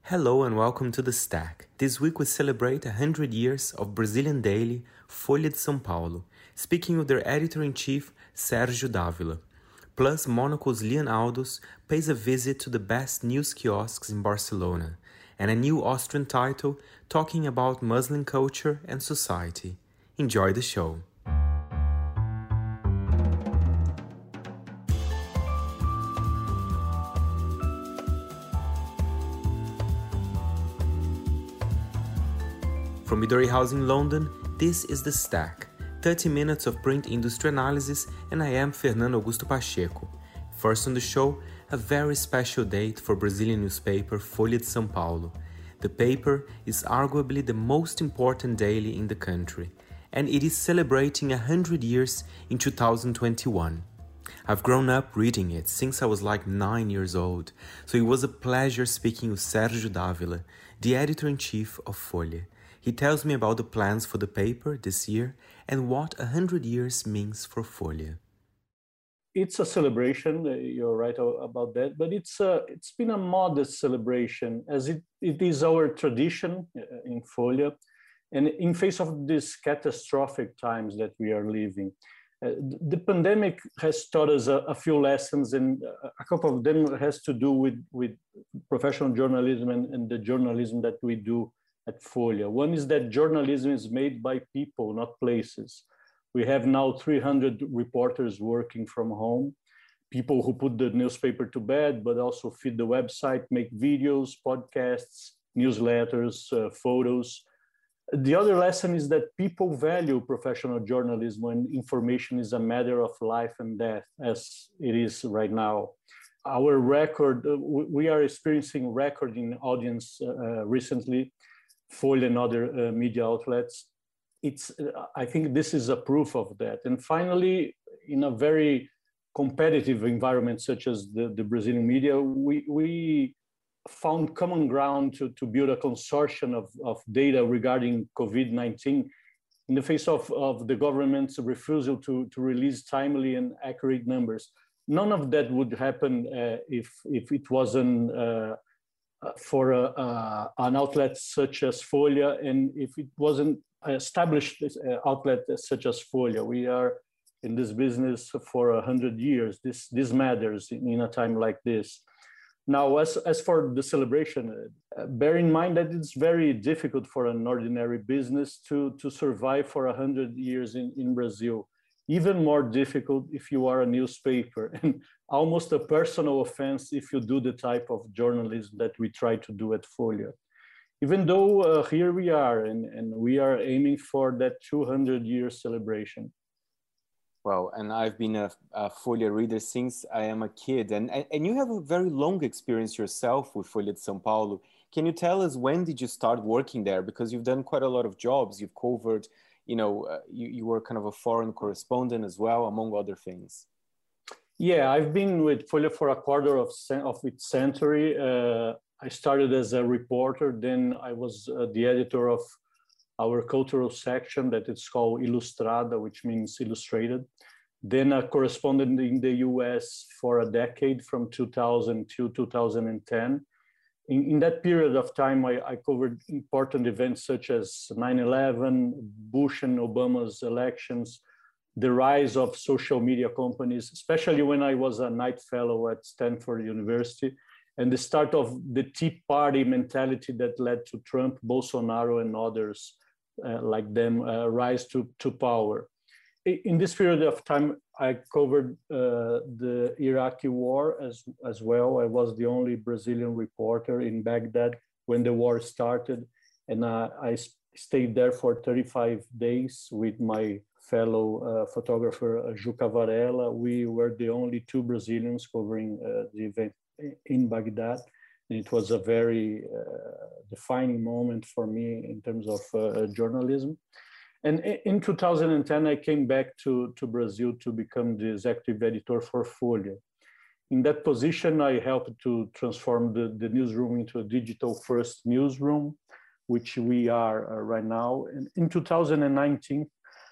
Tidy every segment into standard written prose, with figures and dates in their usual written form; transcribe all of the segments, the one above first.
Hello and welcome to The Stack. This week we celebrate 100 years of Brazilian daily Folha de São Paulo, speaking with their editor-in-chief, Sérgio Dávila. Plus, Monaco's Leon Aldous pays a visit to the best news kiosks in Barcelona, and a new Austrian title talking about Muslim culture and society. Enjoy the show. From Midori House in London, this is The Stack, 30 minutes of print industry analysis, and I am Fernando Augusto Pacheco. First on the show, a very special date for Brazilian newspaper Folha de São Paulo. The paper is arguably the most important daily in the country, and it is celebrating 100 years in 2021. I've grown up reading it since I was like 9 years old, so it was a pleasure speaking with Sérgio Dávila, the editor-in-chief of Folha. He tells me about the plans for the paper this year and what 100 years means for Folha. It's a celebration, you're right about that, but it's been a modest celebration as it is our tradition in Folha, and in face of these catastrophic times that we are living. The pandemic has taught us a few lessons, and a couple of them has to do with professional journalism and the journalism that we do at Folha. One is that journalism is made by people, not places. We have now 300 reporters working from home, people who put the newspaper to bed, but also feed the website, make videos, podcasts, newsletters, photos. The other lesson is that people value professional journalism when information is a matter of life and death, as it is right now. Our record, we are experiencing record in audience recently, Folha and other media outlets. I think this is a proof of that. And finally, in a very competitive environment such as the Brazilian media, we found common ground to build a consortium of data regarding COVID-19 in the face of the government's refusal to release timely and accurate numbers. None of that would happen if it wasn't for an outlet such as Folha, and if it wasn't established outlet such as Folha. We are in this business for 100 years. This matters in a time like this. Now, as for the celebration, bear in mind that it's very difficult for an ordinary business to survive for 100 years in Brazil. Even more difficult if you are a newspaper, and almost a personal offense if you do the type of journalism that we try to do at Folha. Even though here we are, and we are aiming for that 200-year celebration. Well, and I've been a Folha reader since I am a kid, and you have a very long experience yourself with Folha de São Paulo. Can you tell us, when did you start working there? Because you've done quite a lot of jobs. You've covered, you were kind of a foreign correspondent as well, among other things. Yeah, I've been with Folha for a quarter of its century. I started as a reporter, then I was the editor of our cultural section that is called Ilustrada, which means illustrated. Then a correspondent in the US for a decade, from 2000 to 2010. In that period of time, I covered important events such as 9/11, Bush and Obama's elections, the rise of social media companies, especially when I was a Knight Fellow at Stanford University, and the start of the Tea Party mentality that led to Trump, Bolsonaro, and others like them rise to power. In this period of time, I covered the Iraqi war as well. I was the only Brazilian reporter in Baghdad when the war started, and I stayed there for 35 days with my fellow photographer, Juca Varela. We were the only two Brazilians covering the event in Baghdad. And it was a very defining moment for me in terms of journalism. And in 2010, I came back to Brazil to become the executive editor for Folha. In that position, I helped to transform the newsroom into a digital-first newsroom, which we are right now. And in 2019,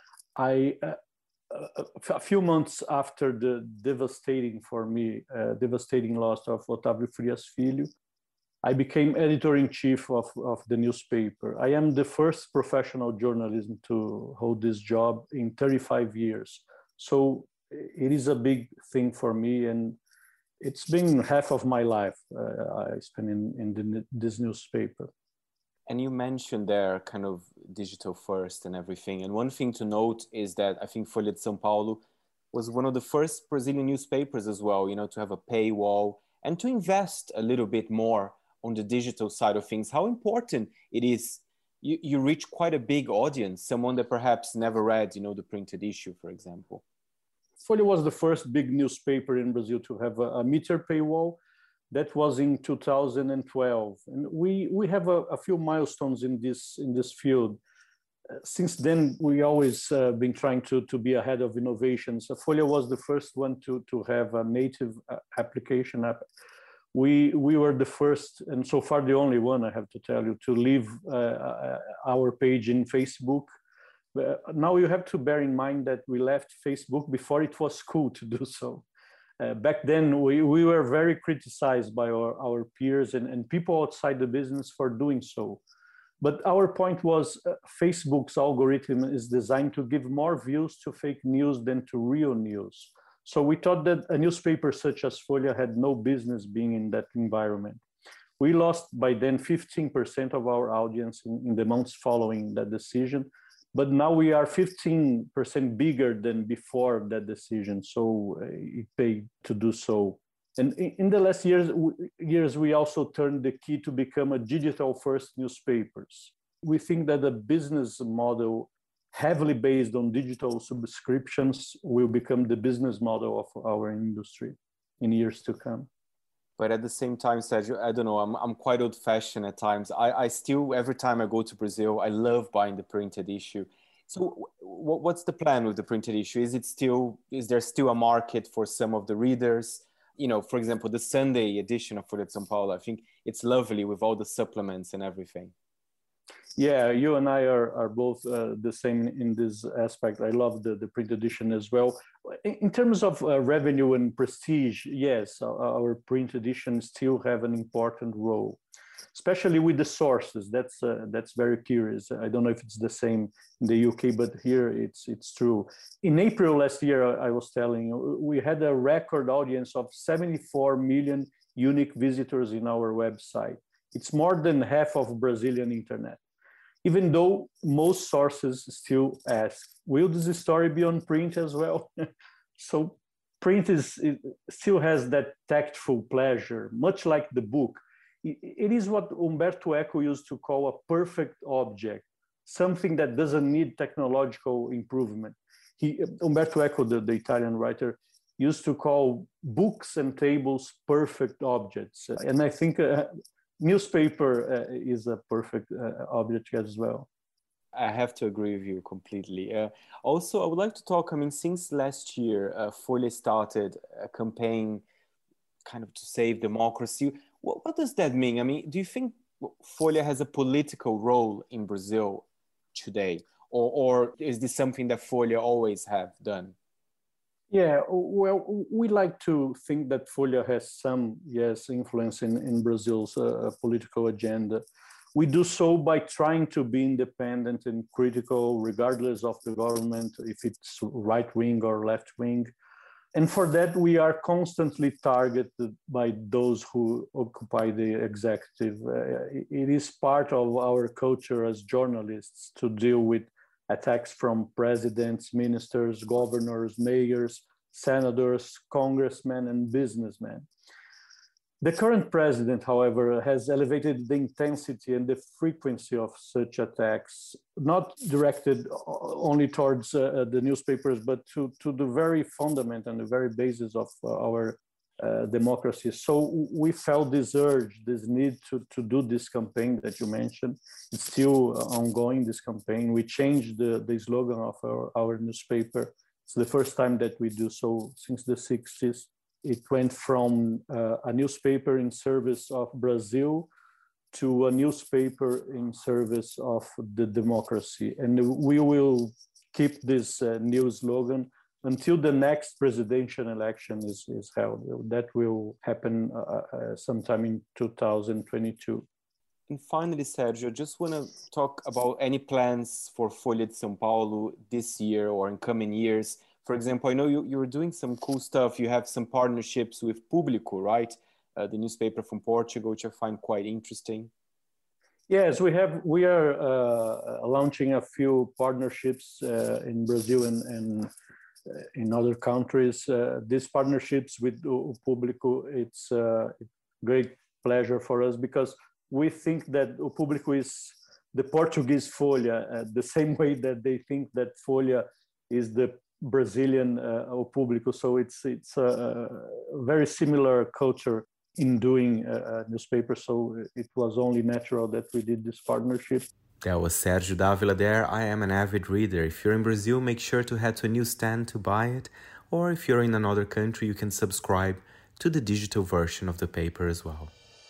a few months after the devastating loss of Otávio Frias Filho, I became editor-in-chief of the newspaper. I am the first professional journalism to hold this job in 35 years. So it is a big thing for me, and it's been half of my life I spent in this newspaper. And you mentioned there kind of digital first and everything. And one thing to note is that I think Folha de São Paulo was one of the first Brazilian newspapers as well, to have a paywall and to invest a little bit more on the digital side of things. How important it is. You reach quite a big audience, someone that perhaps never read, the printed issue, for example. Folha was the first big newspaper in Brazil to have a meter paywall. That was in 2012. And we have a few milestones in this field. Since then, we always been trying to be ahead of innovations. So Folha was the first one to have a native application app. We were the first, and so far the only one, I have to tell you, to leave our page in Facebook. Now you have to bear in mind that we left Facebook before it was cool to do so. Back then, we were very criticized by our peers and people outside the business for doing so. But our point was Facebook's algorithm is designed to give more views to fake news than to real news. So we thought that a newspaper such as Folha had no business being in that environment. We lost by then 15% of our audience in the months following that decision. But now we are 15% bigger than before that decision. So it paid to do so. And in the last years, we also turned the key to become a digital first newspapers. We think that the business model heavily based on digital subscriptions will become the business model of our industry in years to come. But at the same time, Sergio, I don't know, I'm quite old-fashioned at times. I still, every time I go to Brazil, I love buying the printed issue. So what's the plan with the printed issue? Is there still a market for some of the readers? For example, the Sunday edition of Folha de São Paulo, I think it's lovely with all the supplements and everything. Yeah, you and I are both the same in this aspect. I love the print edition as well. In terms of revenue and prestige, yes, our print edition still have an important role, especially with the sources. That's very curious. I don't know if it's the same in the UK, but here it's true. In April last year, I was telling you, we had a record audience of 74 million unique visitors in our website. It's more than half of Brazilian internet. Even though most sources still ask, will this story be on print as well? So print still has that tactful pleasure, much like the book. It is what Umberto Eco used to call a perfect object, something that doesn't need technological improvement. Umberto Eco, the Italian writer, used to call books and tables perfect objects. And I think newspaper is a perfect object as well. I have to agree with you completely. Also, I would like to talk, since last year, Folha started a campaign kind of to save democracy. What does that mean? Do you think Folha has a political role in Brazil today? Or is this something that Folha always have done? Yeah, well, we like to think that Folha has some, influence in Brazil's political agenda. We do so by trying to be independent and critical, regardless of the government, if it's right-wing or left-wing. And for that, we are constantly targeted by those who occupy the executive. It is part of our culture as journalists to deal with attacks from presidents, ministers, governors, mayors, senators, congressmen, and businessmen. The current president, however, has elevated the intensity and the frequency of such attacks, not directed only towards the newspapers, but to the very fundament and the very basis of our democracy. So we felt this urge, this need to do this campaign that you mentioned. It's still ongoing, this campaign. We changed the slogan of our newspaper. It's the first time that we do so since the 60s. It went from a newspaper in service of Brazil to a newspaper in service of the democracy. And we will keep this new slogan until the next presidential election is held. That will happen sometime in 2022. And finally, Sergio, I just want to talk about any plans for Folha de São Paulo this year or in coming years. For example, I know you're doing some cool stuff. You have some partnerships with Público, right? The newspaper from Portugal, which I find quite interesting. Yes, we are launching a few partnerships in Brazil and in other countries. These partnerships with Público, it's a great pleasure for us because we think that O Público is the Portuguese Folha, the same way that they think that Folha is the Brazilian O Público. So it's a very similar culture in doing a newspaper. So it was only natural that we did this partnership. That was Sergio Dávila there. I am an avid reader. If you're in Brazil, make sure to head to a newsstand to buy it. Or if you're in another country, you can subscribe to the digital version of the paper as well.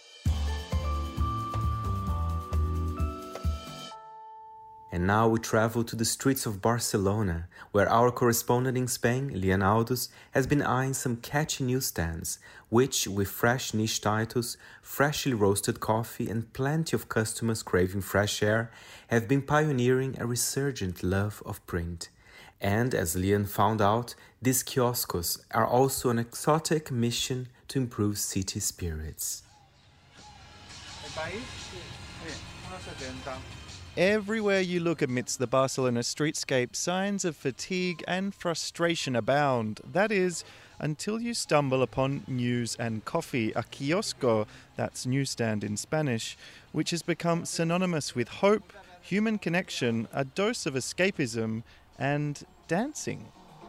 And now we travel to the streets of Barcelona, where our correspondent in Spain, Lian Aldous, has been eyeing some catchy newsstands, which, with fresh niche titles, freshly roasted coffee, and plenty of customers craving fresh air, have been pioneering a resurgent love of print. And as Lian found out, these kioscos are also an exotic mission to improve city spirits. Everywhere you look amidst the Barcelona streetscape, signs of fatigue and frustration abound. That is, until you stumble upon News and Coffee, a kiosco, that's newsstand in Spanish, which has become synonymous with hope, human connection, a dose of escapism, and dancing.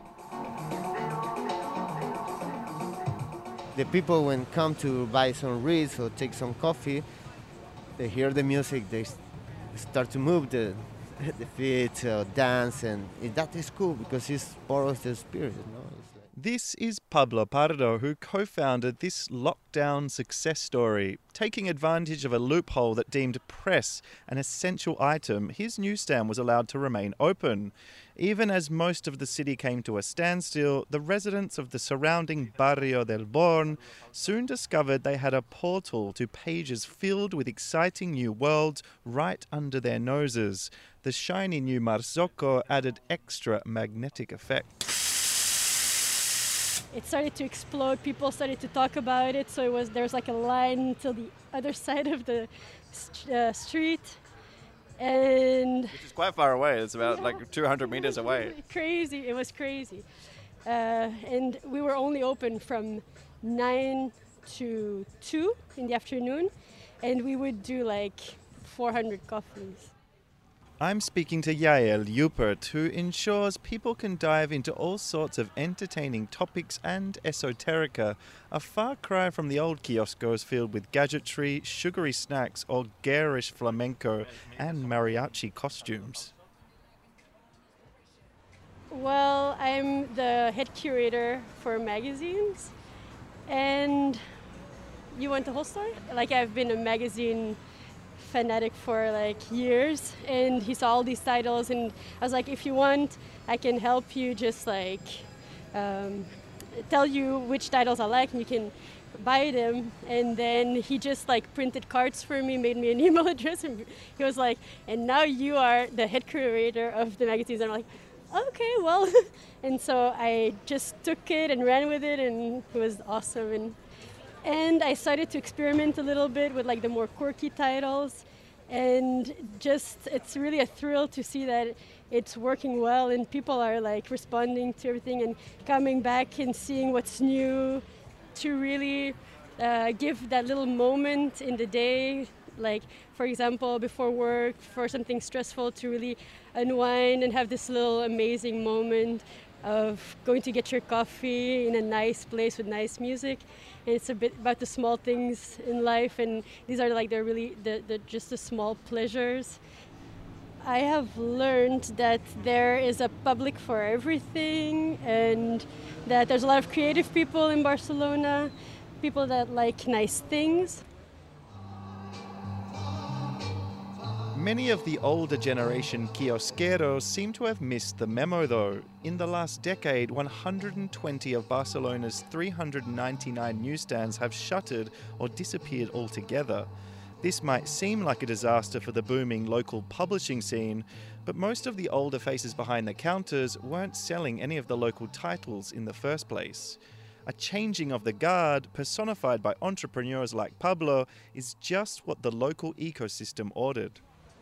The people, when come to buy some reeds or take some coffee, they hear the music, they start to move the feet, dance, and that is cool because it's part of the spirit. This is Pablo Pardo, who co-founded this lockdown success story. Taking advantage of a loophole that deemed press an essential item, his newsstand was allowed to remain open. Even as most of the city came to a standstill, the residents of the surrounding Barrio del Born soon discovered they had a portal to pages filled with exciting new worlds right under their noses. The shiny new Marzocco added extra magnetic effect. It started to explode. People started to talk about it. So there was like a line till the other side of the street. And which is quite far away. It's about like 200 meters away. Crazy. It was crazy. And we were only open from 9 to 2 in the afternoon. And we would do like 400 coffees. I'm speaking to Yael Yupert, who ensures people can dive into all sorts of entertaining topics and esoterica, a far cry from the old kioscos filled with gadgetry, sugary snacks, or garish flamenco and mariachi costumes. Well, I'm the head curator for magazines, and you want the whole story? Like, I've been a magazine fanatic for like years, and he saw all these titles, and I was like, if you want, I can help you just like tell you which titles I like, and you can buy them. And then he just like printed cards for me, made me an email address, and he was like, and now you are the head curator of the magazines. And I'm like, okay, well. And so I just took it and ran with it, and it was awesome. And I started to experiment a little bit with like the more quirky titles, and just it's really a thrill to see that it's working well and people are like responding to everything and coming back and seeing what's new, to really give that little moment in the day, like for example before work, for something stressful, to really unwind and have this little amazing moment of going to get your coffee in a nice place with nice music. And it's a bit about the small things in life, and these are like just the small pleasures. I have learned that there is a public for everything, and that there's a lot of creative people in Barcelona, people that like nice things. Many of the older generation kiosqueros seem to have missed the memo though. In the last decade, 120 of Barcelona's 399 newsstands have shuttered or disappeared altogether. This might seem like a disaster for the booming local publishing scene, but most of the older faces behind the counters weren't selling any of the local titles in the first place. A changing of the guard, personified by entrepreneurs like Pablo, is just what the local ecosystem ordered.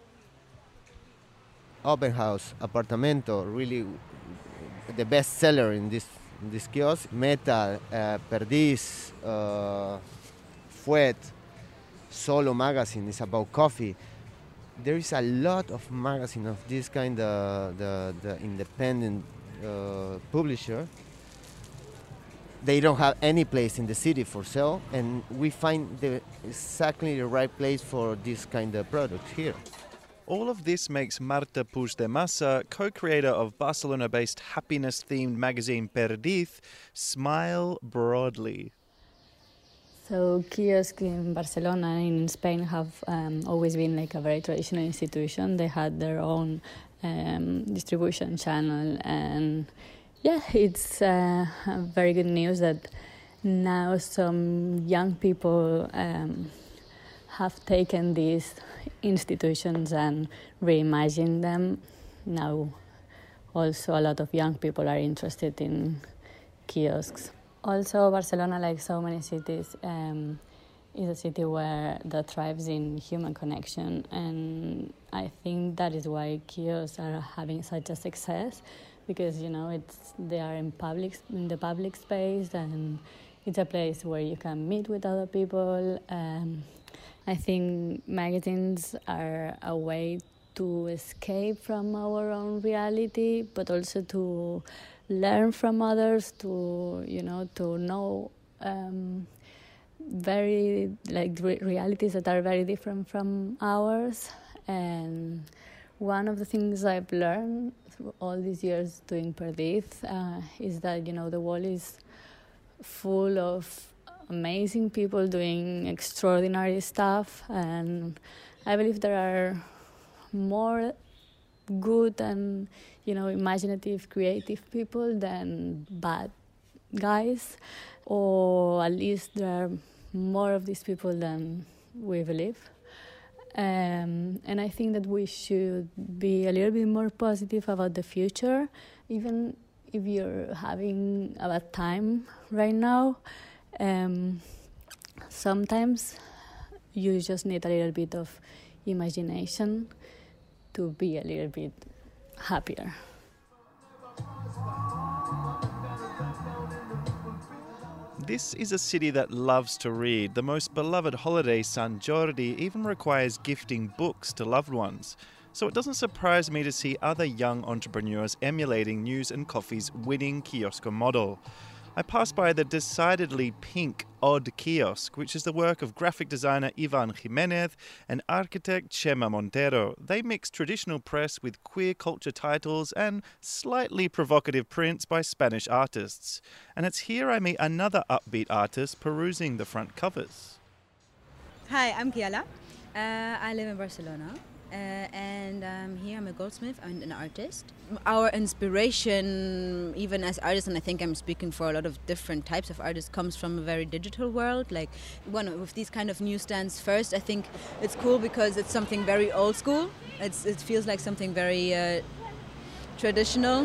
Open house, apartamento, really the best seller in this kiosk. Metal, Perdiz, Fuet, Solo magazine is about coffee. There is a lot of magazine of this kind of the independent publisher. They don't have any place in the city for sale, and we find exactly the right place for this kind of product here. All of this makes Marta Puigdemassa, co-creator of Barcelona-based happiness-themed magazine Perdiz, smile broadly. So kiosks in Barcelona and in Spain have always been like a very traditional institution. They had their own distribution channel, and yeah, it's very good news that now some young people have taken these institutions and reimagined them. Now also a lot of young people are interested in kiosks. Also, Barcelona, like so many cities, is a city that thrives in human connection, and I think that is why kiosks are having such a success, because they are in the public space, and it's a place where you can meet with other people. I think magazines are a way to escape from our own reality, but also to learn from others, to know very realities that are very different from ours. And one of the things I've learned through all these years doing Perdiz is that the world is full of amazing people doing extraordinary stuff, and I believe there are more good and imaginative, creative people than bad guys, or at least there are more of these people than we believe. And I think that we should be a little bit more positive about the future, even if you're having a bad time right now. Sometimes you just need a little bit of imagination to be a little bit happier. This is a city that loves to read. The most beloved holiday, Sant Jordi, even requires gifting books to loved ones. So it doesn't surprise me to see other young entrepreneurs emulating News and Coffee's winning kiosk model. I passed by the decidedly pink Odd Kiosk, which is the work of graphic designer Ivan Jimenez and architect Chema Montero. They mix traditional press with queer culture titles and slightly provocative prints by Spanish artists. And it's here I meet another upbeat artist perusing the front covers. Hi, I'm Kiala. I live in Barcelona. And here I'm a goldsmith and an artist. Our inspiration, even as artists, and I think I'm speaking for a lot of different types of artists, comes from a very digital world. Like with these kind of newsstands first, I think it's cool because it's something very old school. It feels like something very traditional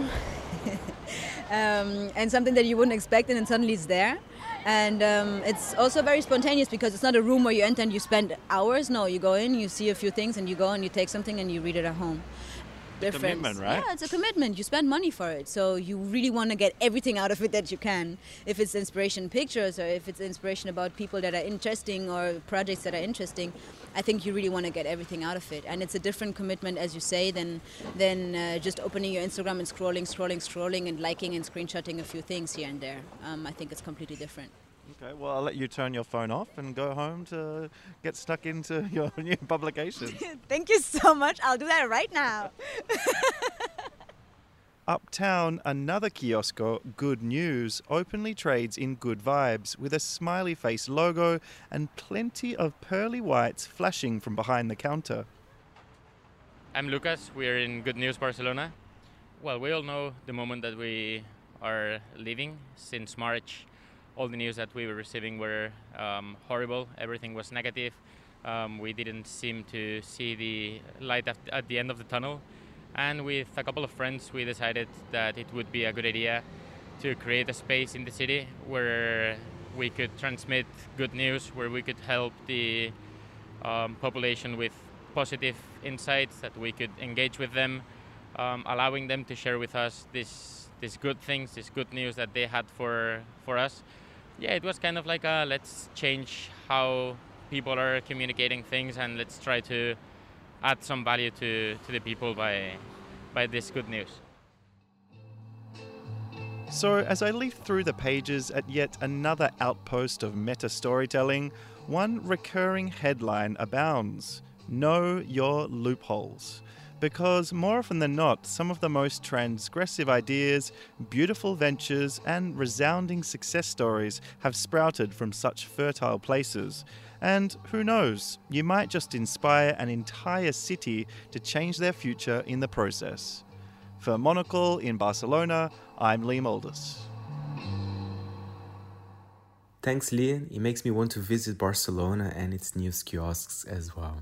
and something that you wouldn't expect, and then suddenly it's there. And it's also very spontaneous because it's not a room where you enter and you spend hours. No, you go in, you see a few things, and you go and you take something and you read it at home. Commitment, right? Yeah, it's a commitment. You spend money for it, so you really want to get everything out of it that you can. If it's inspiration pictures or if it's inspiration about people that are interesting or projects that are interesting, I think you really want to get everything out of it. And it's a different commitment, as you say, than just opening your Instagram and scrolling and liking and screenshotting a few things here and there. I think it's completely different. Okay, well, I'll let you turn your phone off and go home to get stuck into your new publications. Thank you so much. I'll do that right now. Uptown, another kiosco, Good News, openly trades in good vibes with a smiley face logo and plenty of pearly whites flashing from behind the counter. I'm Lucas. We're in Good News Barcelona. Well, we all know the moment that we are leaving. Since March, all the news that we were receiving were horrible. Everything was negative. We didn't seem to see the light at the end of the tunnel. And with a couple of friends, we decided that it would be a good idea to create a space in the city where we could transmit good news, where we could help the population with positive insights, that we could engage with them, allowing them to share with us these good things, this good news that they had for us. Yeah, it was kind of like let's change how people are communicating things, and let's try to add some value to the people by this good news. So as I leaf through the pages at yet another outpost of meta storytelling, one recurring headline abounds: know your loopholes. Because more often than not, some of the most transgressive ideas, beautiful ventures, and resounding success stories have sprouted from such fertile places. And who knows, you might just inspire an entire city to change their future in the process. For Monocle in Barcelona, I'm Lee Moldus. Thanks, Lee. It makes me want to visit Barcelona and its news kiosks as well.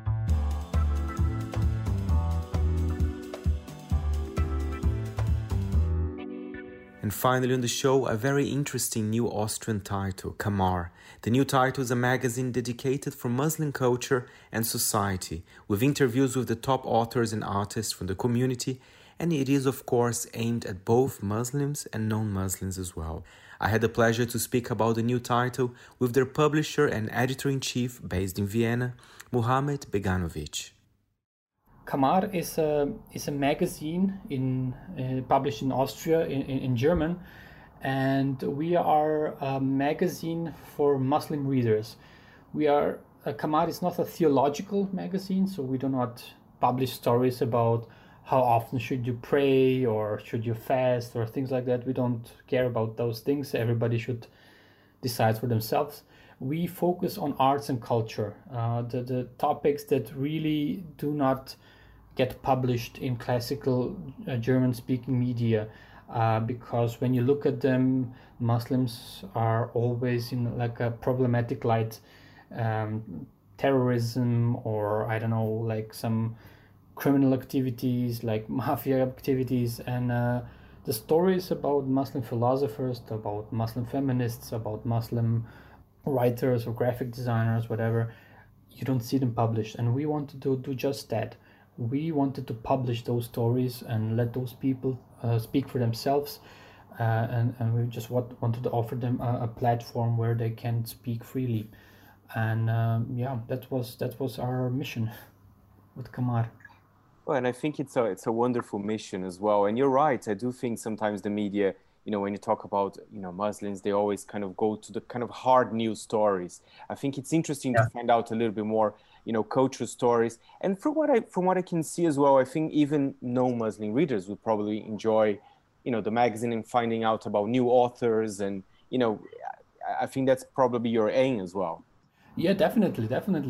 And finally on the show, a very interesting new Austrian title, Kamar. The new title is a magazine dedicated for Muslim culture and society, with interviews with the top authors and artists from the community, and it is of course aimed at both Muslims and non-Muslims as well. I had the pleasure to speak about the new title with their publisher and editor-in-chief based in Vienna, Muhammad Beganovic. Kamar is a magazine published in Austria in German, and we are a magazine for Muslim readers. Kamar is not a theological magazine, so we do not publish stories about how often should you pray or should you fast or things like that. We don't care about those things. Everybody should decide for themselves. We focus on arts and culture, the topics that really do not get published in classical German-speaking media, because when you look at them, Muslims are always in like a problematic light, terrorism, or I don't know, like some criminal activities, like mafia activities, and the stories about Muslim philosophers, about Muslim feminists, about Muslim writers or graphic designers, whatever, you don't see them published, and we want to do just that. We wanted to publish those stories and let those people speak for themselves, and we just wanted to offer them a platform where they can speak freely, and that was our mission with Kamar. Well, and I think it's a wonderful mission as well. And you're right. I do think sometimes the media, when you talk about Muslims, they always kind of go to the kind of hard news stories. I think it's interesting to find out a little bit more cultural stories. And from what I can see as well, I think even non-Muslim readers would probably enjoy, the magazine and finding out about new authors. And, I think that's probably your aim as well. Yeah, definitely.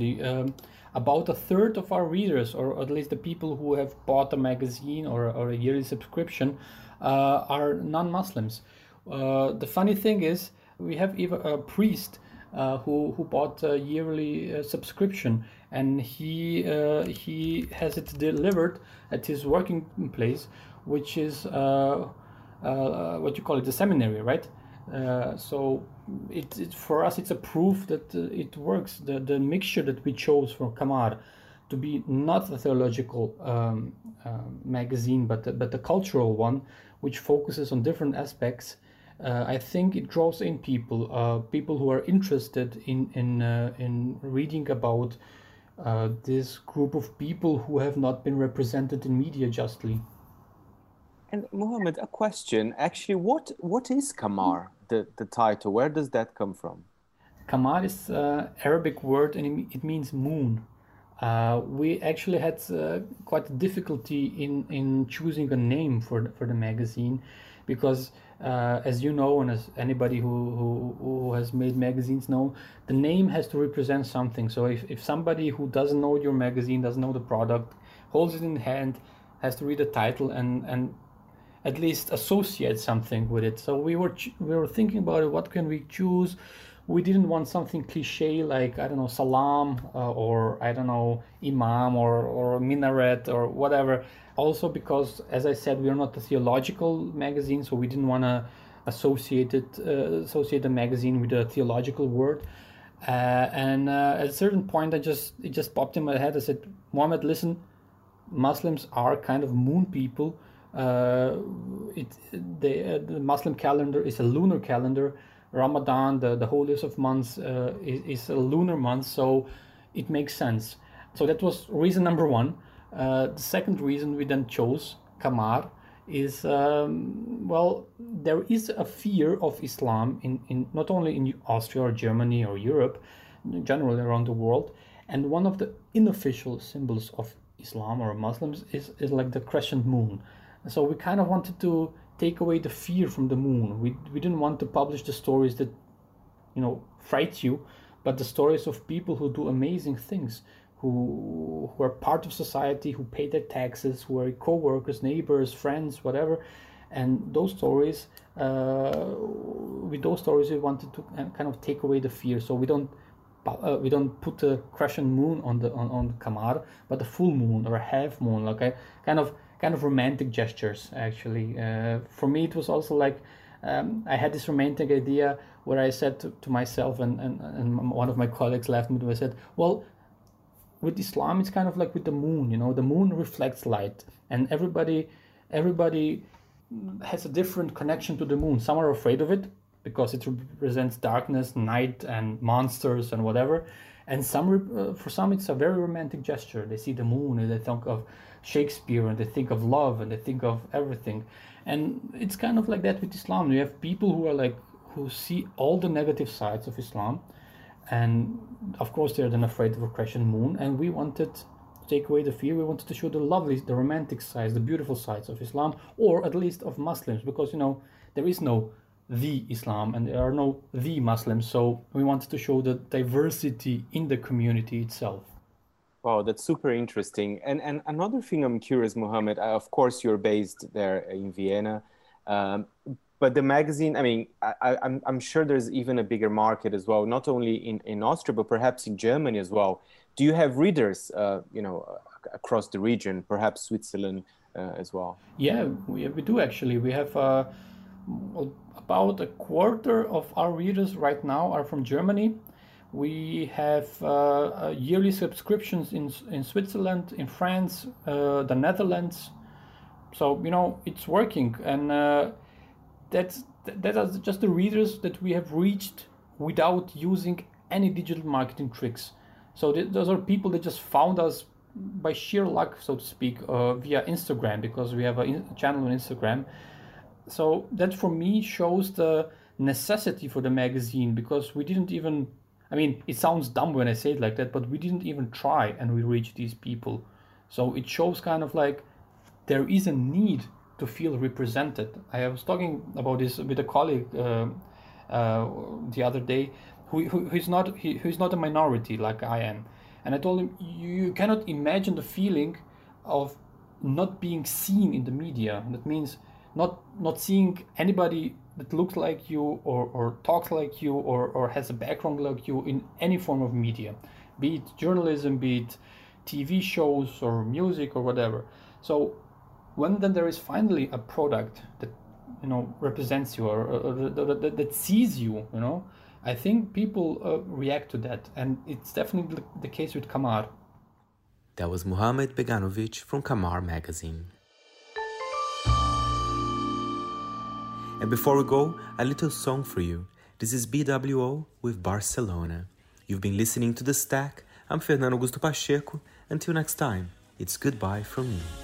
About a third of our readers, or at least the people who have bought a magazine or a yearly subscription, are non-Muslims. The funny thing is, we have even a priest who bought a yearly subscription, and he has it delivered at his working place, which is what you call it, the seminary, right? So it for us, it's a proof that it works. The mixture that we chose for Kamar to be not a theological magazine, but a cultural one, which focuses on different aspects. I think it draws in people who are interested in reading about this group of people who have not been represented in media justly. And Mohammed, a question. Actually, what is Kamar, the title? Where does that come from? Kamar is an Arabic word, and it means moon. We actually had quite a difficulty in choosing a name for the magazine, because as you know, and as anybody who has made magazines know, the name has to represent something. So if somebody who doesn't know your magazine, doesn't know the product, holds it in hand, has to read the title and at least associate something with it. So we were thinking about it. What can we choose? We didn't want something cliche like, I don't know, Salam or I don't know, Imam or Minaret or whatever. Also because, as I said, we are not a theological magazine, so we didn't want to associate the magazine with a theological word. And at a certain point, it just popped in my head. I said, Mohammed, listen, Muslims are kind of moon people. The Muslim calendar is a lunar calendar. Ramadan, the holiest of months, is a lunar month, so it makes sense. So that was reason number one. The second reason we then chose Kamar is, there is a fear of Islam in not only in Austria or Germany or Europe, generally around the world. And one of the unofficial symbols of Islam or Muslims is like the crescent moon. So we kind of wanted to take away the fear from the moon. We didn't want to publish the stories that, fright you, but the stories of people who do amazing things, who are part of society, who pay their taxes, who are co-workers, neighbors, friends, whatever. And those stories, with those stories, we wanted to kind of take away the fear. So we don't put a crescent moon on the Kamar, but a full moon or a half moon, like a kind of romantic gestures. Actually, for me, it was also like I had this romantic idea where I said to myself, and one of my colleagues laughed at me. I said, well, with Islam, it's kind of like with the moon. The moon reflects light, and everybody has a different connection to the moon. Some are afraid of it because it represents darkness, night, and monsters and whatever. And for some, it's a very romantic gesture. They see the moon and they think of Shakespeare and they think of love and they think of everything. And it's kind of like that with Islam. You have people who see all the negative sides of Islam, and of course they're then afraid of a crescent moon. And we wanted to take away the fear. We wanted to show the romantic sides, the beautiful sides of Islam, or at least of Muslims, because there is no the Islam and there are no the Muslims. So we wanted to show the diversity in the community itself. Wow, that's super interesting. And another thing I'm curious, Mohammed, of course you're based there in Vienna, but the magazine, I mean, I'm sure there's even a bigger market as well, not only in Austria, but perhaps in Germany as well. Do you have readers, across the region, perhaps Switzerland as well? Yeah, we do actually. We have about a quarter of our readers right now are from Germany. We have yearly subscriptions in Switzerland, in France, the Netherlands. So, it's working. And that are just the readers that we have reached without using any digital marketing tricks. So those are people that just found us by sheer luck, so to speak, via Instagram, because we have a channel on Instagram. So that for me shows the necessity for the magazine, because we didn't even, it sounds dumb when I say it like that, but we didn't even try and we reached these people. So it shows kind of like there is a need to feel represented. I was talking about this with a colleague the other day who's not a minority like I am. And I told him, you cannot imagine the feeling of not being seen in the media. That means not seeing anybody that looks like you or talks like you or has a background like you in any form of media, be it journalism, be it TV shows or music or whatever. So when then there is finally a product that represents you or that sees you, I think people react to that, and it's definitely the case with Kamar. That was Mohammed Beganovic from Kamar magazine. And before we go, a little song for you. This is BWO with Barcelona. You've been listening to The Stack. I'm Fernando Augusto Pacheco. Until next time, it's goodbye from me.